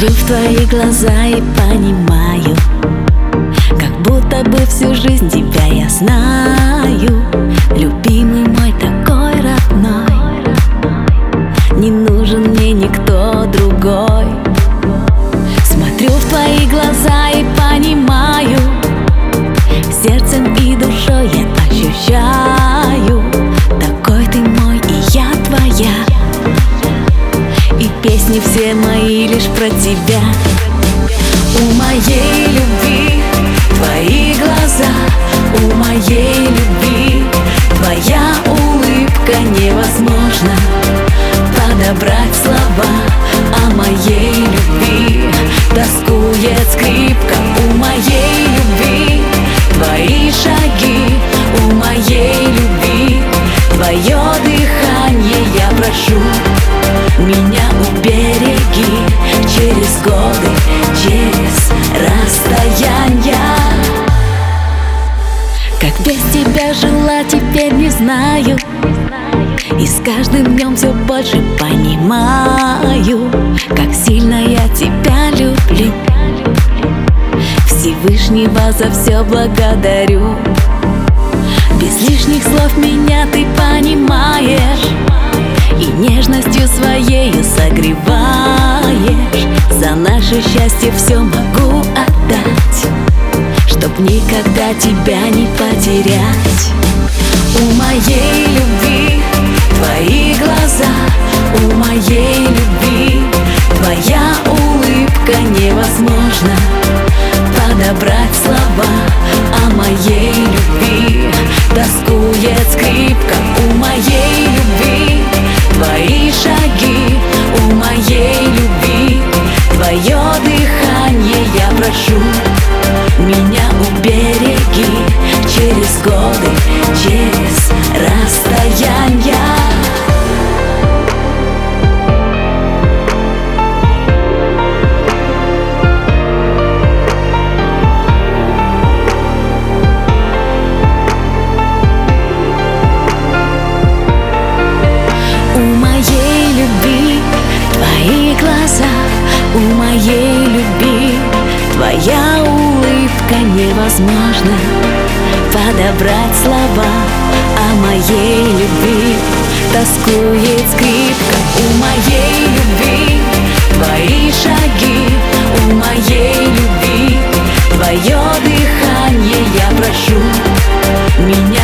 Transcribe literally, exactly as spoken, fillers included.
Смотрю в твои глаза и понимаю, как будто бы всю жизнь тебя я знаю. Любимый мой, такой родной, не нужен мне никто другой. Смотрю в твои глаза и понимаю, сердцем и душой я ощущаю, такой ты мой и я твоя, и песни все мои лишь про тебя. У моей любви твои глаза, у моей любви твоя улыбка. Невозможно подобрать слова о моей любви. Тоскует скрипка у моей любви, твои шаги у моей любви, твое дыхание. Я прошу, меня убереги через годы, через расстояния. Как без тебя жила, теперь не знаю, и с каждым днем все больше понимаю, как сильно я тебя люблю. Всевышнего за все благодарю. Без лишних слов меня ты понимаешь и нежностью своею согреваешь. За наше счастье все могу отдать, чтоб никогда тебя не потерять. У моей любви твои глаза, у моей любви твоя улыбка. Невозможно подобрать слова о моей любви. Тоскует скрипка у моей любви, твои шаги у моей любви, твое дыхание. Я прошу, меня убереги через годы, через расстояния. У моей любви твоя улыбка. Невозможно подобрать слова о моей любви. Тоскует скрипка у моей любви, твои шаги у моей любви, твое дыхание. Я прошу, меня